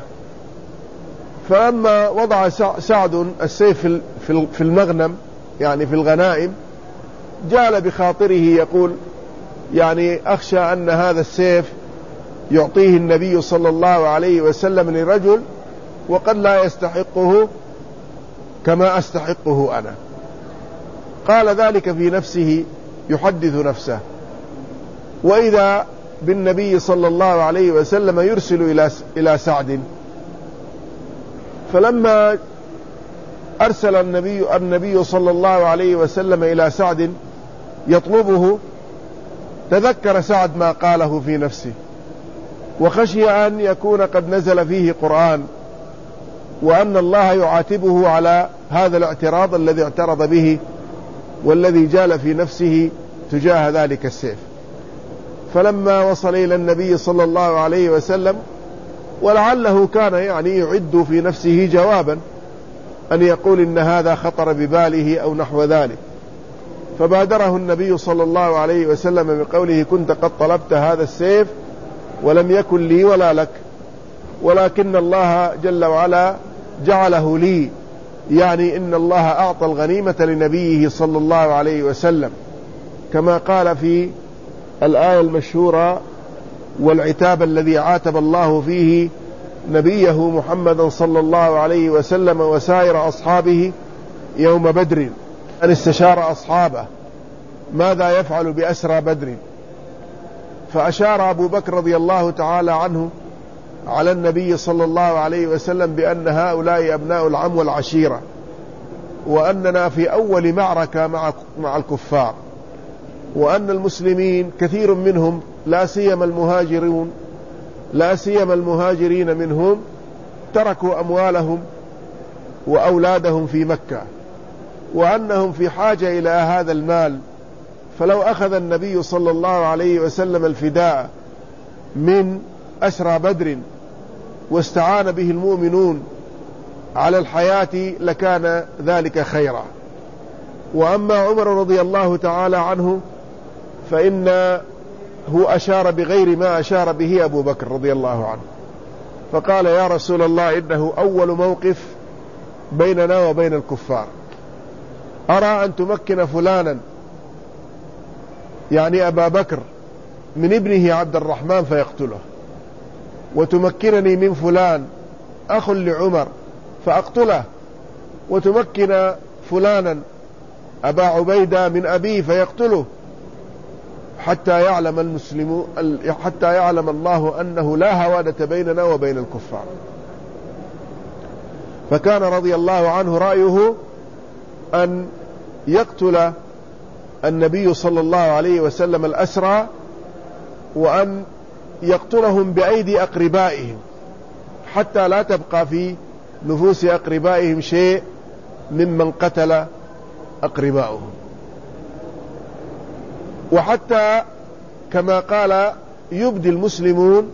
فلما وضع سعد السيف في المغنم، يعني في الغنائم، جال بخاطره يقول: يعني أخشى أن هذا السيف يعطيه النبي صلى الله عليه وسلم لرجل وقد لا يستحقه كما أستحقه أنا. قال ذلك في نفسه يحدث نفسه، وإذا بالنبي صلى الله عليه وسلم يرسل إلى إلى سعد. فلما أرسل النبي النبي صلى الله عليه وسلم إلى سعد يطلبه، تذكر سعد ما قاله في نفسه، وخشي أن يكون قد نزل فيه قرآن، وأن الله يعاتبه على هذا الاعتراض الذي اعترض به والذي جال في نفسه تجاه ذلك السيف. فلما وصل إلى النبي صلى الله عليه وسلم، ولعله كان يعني يعد في نفسه جوابا أن يقول إن هذا خطر بباله أو نحو ذلك، فبادره النبي صلى الله عليه وسلم بقوله: كنت قد طلبت هذا السيف ولم يكن لي ولا لك، ولكن الله جل وعلا جعله لي، يعني إن الله أعطى الغنيمة لنبيه صلى الله عليه وسلم، كما قال في الآية المشهورة: والعتاب الذي عاتب الله فيه نبيه محمدا صلى الله عليه وسلم وسائر أصحابه يوم بدر، أن استشار أصحابه ماذا يفعل بأسرى بدر، فأشار أبو بكر رضي الله تعالى عنه على النبي صلى الله عليه وسلم بأن هؤلاء أبناء العم والعشيرة، وأننا في أول معركة مع مع الكفار، وأن المسلمين كثير منهم لا سيما المهاجرون لا سيما المهاجرين منهم تركوا أموالهم وأولادهم في مكة، وأنهم في حاجة إلى هذا المال، فلو أخذ النبي صلى الله عليه وسلم الفداء من أسرى بدر واستعان به المؤمنون على الحياة لكان ذلك خيرا. وأما عمر رضي الله تعالى عنه فإنه أشار بغير ما أشار به أبو بكر رضي الله عنه، فقال يا رسول الله إنه أول موقف بيننا وبين الكفار، أرى أن تمكن فلانا يعني أبا بكر من ابنه عبد الرحمن فيقتله، وتمكنني من فلان أخ لعمر فأقتله، وتمكن فلانا أبا عبيدة من أبيه فيقتله، حتى يعلم المسلم حتى يعلم الله أنه لا هوادة بيننا وبين الكفار. فكان رضي الله عنه رأيه أن يقتل النبي صلى الله عليه وسلم الأسرى، وأن يقتلهم بأيدي أقربائهم حتى لا تبقى في نفوس أقربائهم شيء ممن قتل أقربائهم. وحتى كما قال يبدي المسلمون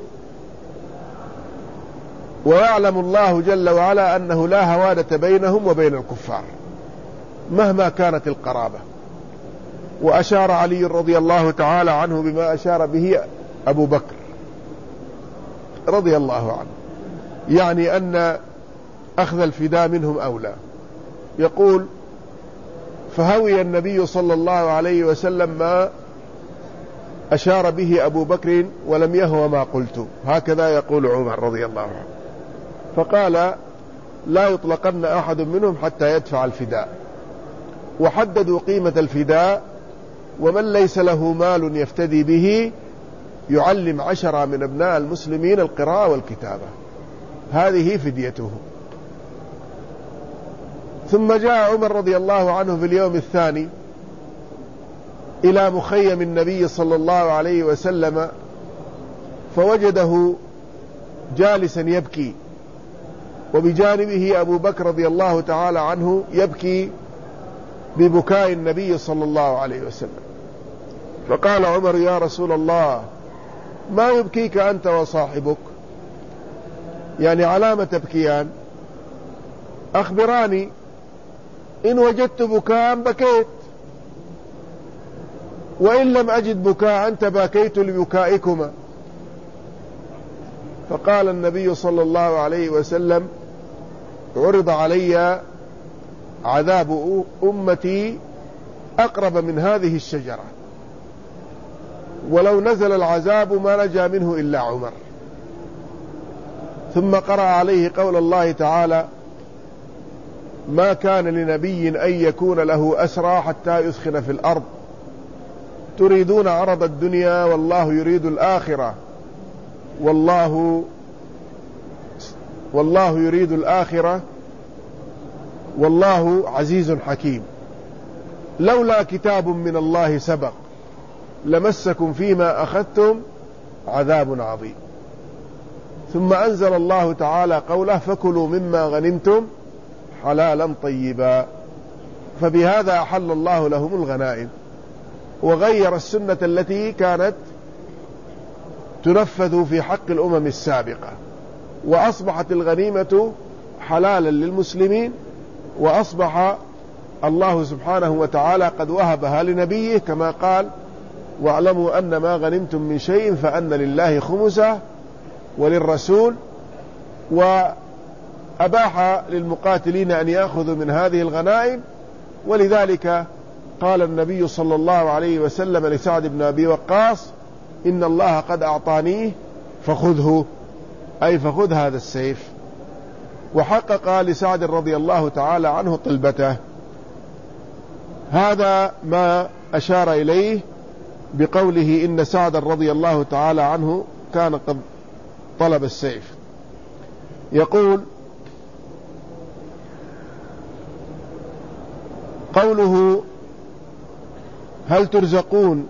ويعلم الله جل وعلا أنه لا هوادة بينهم وبين الكفار مهما كانت القرابة. وأشار علي رضي الله تعالى عنه بما أشار به أبو بكر رضي الله عنه، يعني أن أخذ الفداء منهم أولى. يقول فهوي النبي صلى الله عليه وسلم ما أشار به أبو بكر ولم يهو ما قلت، هكذا يقول عمر رضي الله عنه، فقال لا يطلقن أحد منهم حتى يدفع الفداء. وحددوا قيمة الفداء، ومن ليس له مال يفتدي به يعلم عشرة من أبناء المسلمين القراءة والكتابة، هذه فديته. ثم جاء عمر رضي الله عنه في اليوم الثاني إلى مخيم النبي صلى الله عليه وسلم، فوجده جالسا يبكي، وبجانبه أبو بكر رضي الله تعالى عنه يبكي ببكاء النبي صلى الله عليه وسلم. فقال عمر يا رسول الله ما يبكيك أنت وصاحبك؟ يعني علامة تبكيان؟ أخبراني، إن وجدت بكاء بكيت، وإن لم أجد بكاء تباكيت لبكائكما. فقال النبي صلى الله عليه وسلم عرض علي عذاب أمتي أقرب من هذه الشجرة، ولو نزل العذاب ما نجا منه إلا عمر. ثم قرأ عليه قول الله تعالى ما كان لنبي أن يكون له أسرى حتى يسخن في الأرض تريدون عرض الدنيا والله يريد الآخرة والله والله يريد الآخرة والله عزيز حكيم، لولا كتاب من الله سبق لمسكم فيما أخذتم عذاب عظيم. ثم أنزل الله تعالى قوله فكلوا مما غنمتم حلالا طيبا، فبهذا أحل الله لهم الغنائم، وغير السنة التي كانت تنفذ في حق الأمم السابقة، وأصبحت الغنيمة حلالا للمسلمين، وأصبح الله سبحانه وتعالى قد وهبها لنبيه كما قال واعلموا أن ما غنمتم من شيء فأن لله خمسه وللرسول، وأباح للمقاتلين أن يأخذوا من هذه الغنائم. ولذلك قال النبي صلى الله عليه وسلم لسعد بن أبي وقاص إن الله قد أعطانيه فخذه، أي فخذ هذا السيف. وحقق لسعد رضي الله تعالى عنه طلبته. هذا ما أشار إليه بقوله إن سعد رضي الله تعالى عنه كان قد طلب السيف. يقول قوله هل ترزقون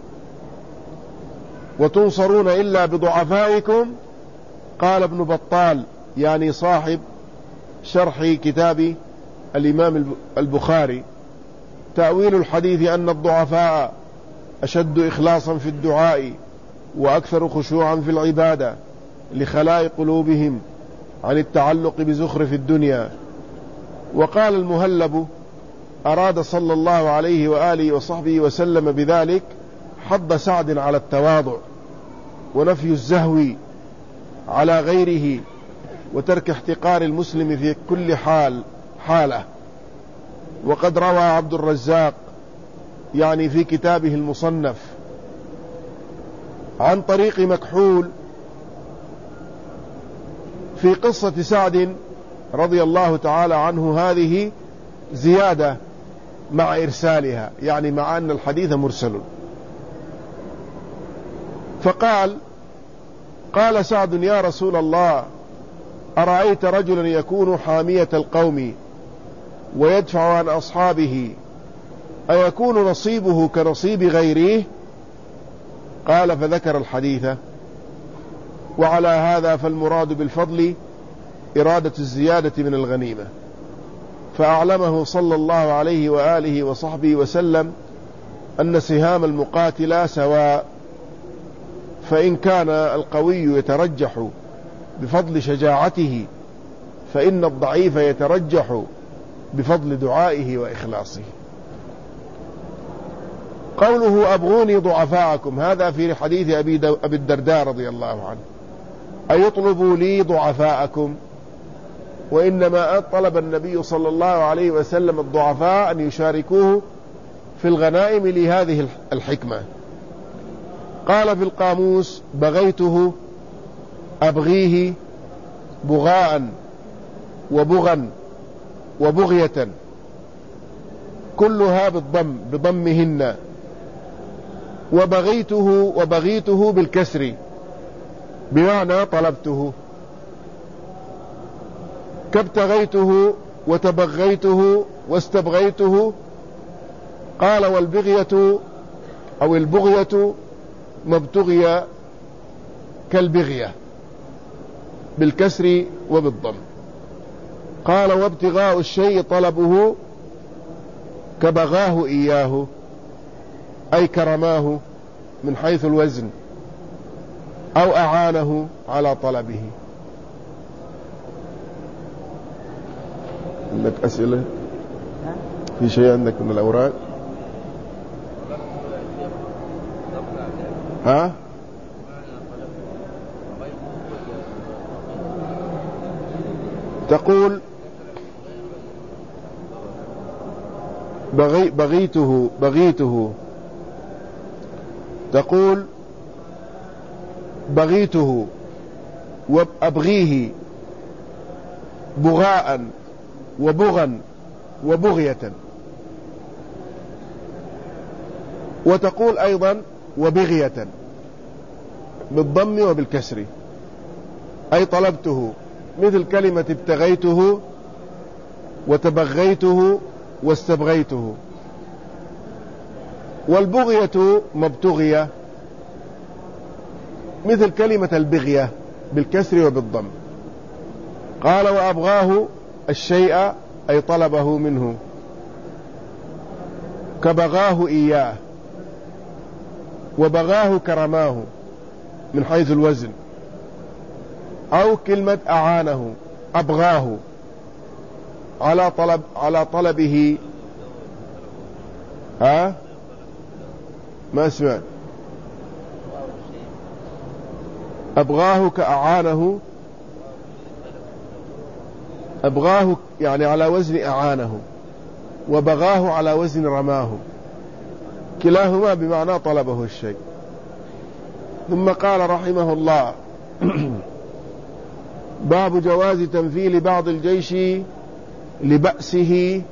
وتنصرون إلا بضعفائكم؟ قال ابن بطال يعني صاحب شرح كتاب الإمام البخاري: تأويل الحديث أن الضعفاء أشد إخلاصا في الدعاء وأكثر خشوعا في العبادة لخلاء قلوبهم عن التعلق بزخرف الدنيا. وقال المهلب: أراد صلى الله عليه وآله وصحبه وسلم بذلك حض سعد على التواضع ونفي الزهو على غيره وترك احتقار المسلم في كل حال حاله. وقد روى عبد الرزاق يعني في كتابه المصنف عن طريق مكحول في قصة سعد رضي الله تعالى عنه هذه زيادة مع إرسالها، يعني مع أن الحديث مرسل. فقال قال سعد: يا رسول الله، أرأيت رجلا يكون حامية القوم ويدفع عن أصحابه، أيكون نصيبه كنصيب غيره؟ قال فذكر الحديث. وعلى هذا فالمراد بالفضل إرادة الزيادة من الغنيمة، فأعلمه صلى الله عليه وآله وصحبه وسلم أن سهام المقاتلة سواء، فإن كان القوي يترجح بفضل شجاعته فإن الضعيف يترجح بفضل دعائه وإخلاصه. قوله أبغوني ضعفاءكم هذا في حديث أبي, دو... أبي الدرداء رضي الله عنه: أي اطلبوا لي ضعفاءكم، وإنما طلب النبي صلى الله عليه وسلم الضعفاء أن يشاركوه في الغنائم لهذه الحكمة. قال في القاموس: بغيته أبغيه بغاء وبغا وبغية، كلها بالضم بضمهن، وبغيته وبغيته بالكسر بمعنى طلبته، كابتغيته وتبغيته واستبغيته. قال: والبغية أو البغية مبتغية كالبغية بالكسر وبالضم. قال: وابتغاء الشيء طلبه كبغاه إياه، أي كرماه من حيث الوزن أو أعانه على طلبه. عندك أسئلة؟ في شيء عندك من الأوراق؟ ها؟ تقول بغي بغيته بغيته تقول بغيته وأبغيه بغاء وبغا وبغية. وتقول أيضا وبغية بالضم وبالكسر، أي طلبته، مثل كلمة ابتغيته وتبغيته واستبغيته. والبغية مبتغية، مثل كلمة البغية بالكسر وبالضم. قال: وأبغاه الشيء أي طلبه منه، كبغاه إياه، وبغاه كرماه من حيث الوزن. أو كلمة أعانه أبغاه على طلب على طلبه. ها؟ ما سمعت. أبغاه كأعانه، أبغاه يعني على وزن أعانه، وبغاه على وزن رماه، كلاهما بمعنى طلبه الشيء. ثم قال رحمه الله: باب جواز تنفيل بعض الجيش لبأسه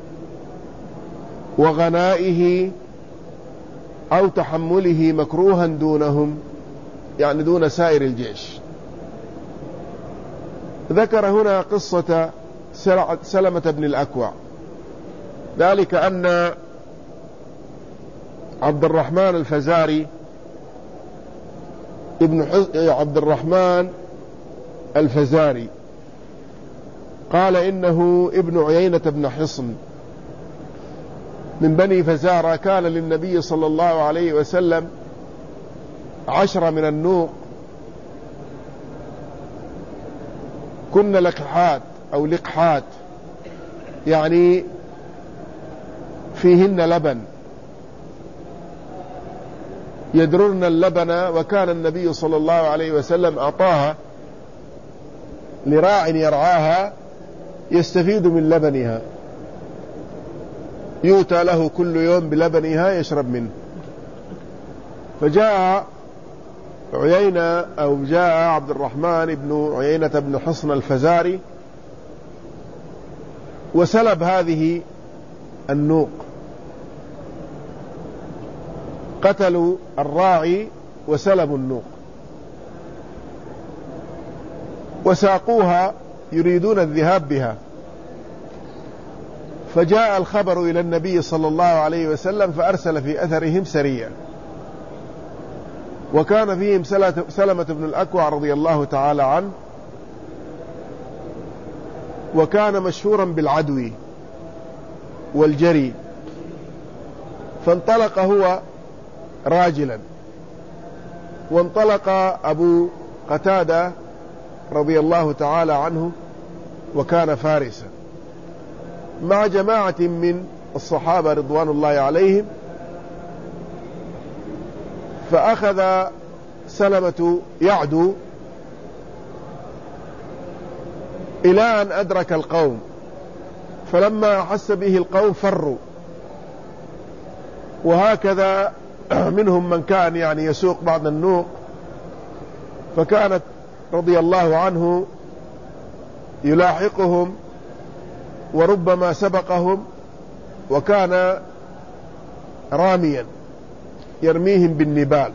وغنائه أو تحمله مكروها دونهم، يعني دون سائر الجيش. ذكر هنا قصة سلمة بن الأكوع ذلك أن عبد الرحمن الفزاري ابن عبد الرحمن الفزاري قال إنه ابن عيينة بن حصن من بني فزارة، كان للنبي صلى الله عليه وسلم عشرة من النوق كن لقحات أو لقحات، يعني فيهن لبن يدررن اللبن، وكان النبي صلى الله عليه وسلم أعطاها لراع يرعاها يستفيد من لبنها، يؤتى له كل يوم بلبنها يشرب منه. فجاء عيينة أو جاء عبد الرحمن بن عيينة بن حصن الفزاري وسلب هذه النوق، قتلوا الراعي وسلبوا النوق وساقوها يريدون الذهاب بها. فجاء الخبر إلى النبي صلى الله عليه وسلم فأرسل في أثرهم سرية، وكان فيهم سلمة بن الأكوع رضي الله تعالى عنه، وكان مشهورا بالعدو والجري، فانطلق هو راجلا، وانطلق أبو قتادة رضي الله تعالى عنه وكان فارسا مع جماعة من الصحابة رضوان الله عليهم. فأخذ سلمة يعدو إلى أن أدرك القوم، فلما أحس به القوم فروا، وهكذا منهم من كان يعني يسوق بعض النوق، فكانت رضي الله عنه يلاحقهم وربما سبقهم، وكان راميا يرميهم بالنبال،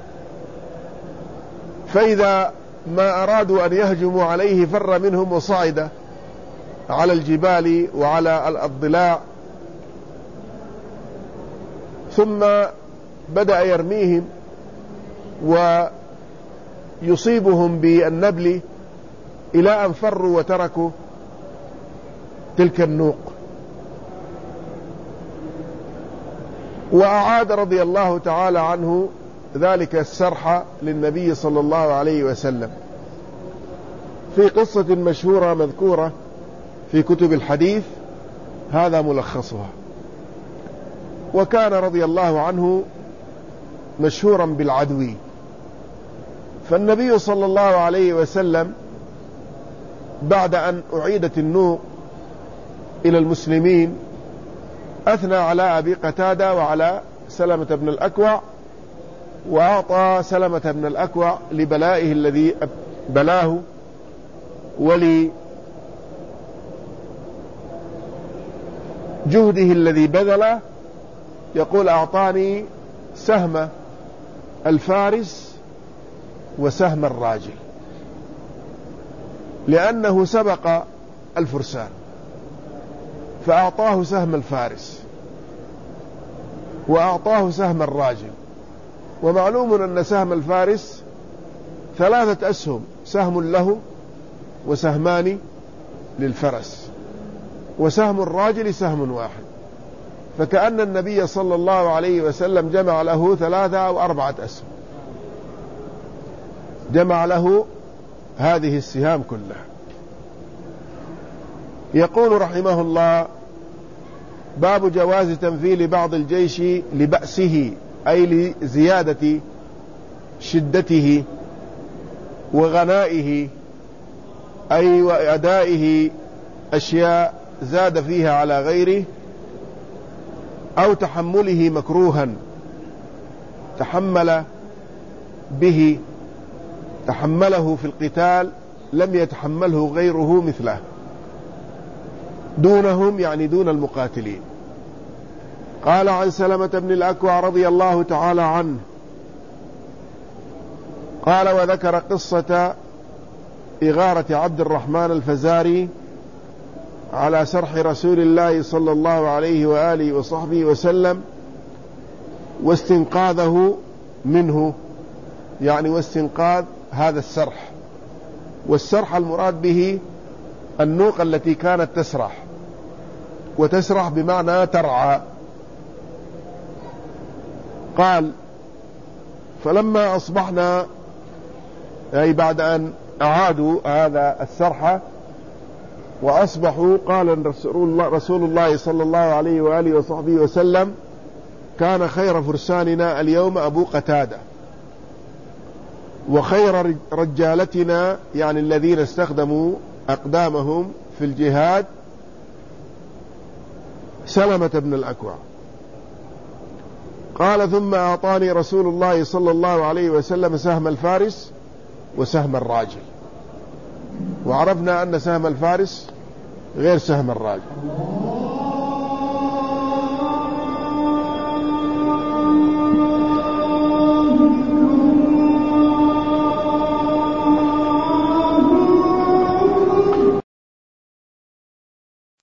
فإذا ما أرادوا أن يهجموا عليه فر منهم وصعد على الجبال وعلى الضلاع، ثم بدأ يرميهم ويصيبهم بالنبل إلى أن فروا وتركوا تلك النوق. وأعاد رضي الله تعالى عنه ذلك السرح للنبي صلى الله عليه وسلم في قصة مشهورة مذكورة في كتب الحديث، هذا ملخصها. وكان رضي الله عنه مشهورا بالعدو، فالنبي صلى الله عليه وسلم بعد أن أعيدت النوق إلى المسلمين أثنى على أبي قتادة وعلى سلمة بن الأكوع، وأعطى سلمة بن الأكوع لبلائه الذي بلاه ولجهده الذي بذله، يقول أعطاني سهم الفارس وسهم الراجل، لأنه سبق الفرسان، فأعطاه سهم الفارس وأعطاه سهم الراجل. ومعلوم أن سهم الفارس ثلاثة أسهم، سهم له وسهمان للفرس، وسهم الراجل سهم واحد، فكأن النبي صلى الله عليه وسلم جمع له ثلاثة أو أربعة أسهم، جمع له هذه السهام كلها. يقول رحمه الله: باب جواز تنفيل بعض الجيش لبأسه، أي لزيادة شدته وغنائه، أي وأدائه أشياء زاد فيها على غيره، أو تحمله مكروها تحمل به تحمله في القتال لم يتحمله غيره مثله دونهم، يعني دون المقاتلين. قال: عن سلمة بن الأكوع رضي الله تعالى عنه قال: وذكر قصة إغارة عبد الرحمن الفزاري على سرح رسول الله صلى الله عليه وآله وصحبه وسلم واستنقاذه منه، يعني واستنقاذ هذا السرح. والسرح المراد به النوق التي كانت تسرح، وتسرح بمعنى ترعى. قال: فلما أصبحنا، أي بعد أن أعادوا هذا السرح وأصبحوا، قال رسول الله, رسول الله صلى الله عليه وآله وصحبه وسلم: كان خير فرساننا اليوم أبو قتادة، وخير رجالتنا، يعني الذين استخدموا أقدامهم في الجهاد، سلمة بن الأكوع. قال: ثم أعطاني رسول الله صلى الله عليه وسلم سهم الفارس وسهم الراجل. وعرفنا أن سهم الفارس غير سهم الراجل.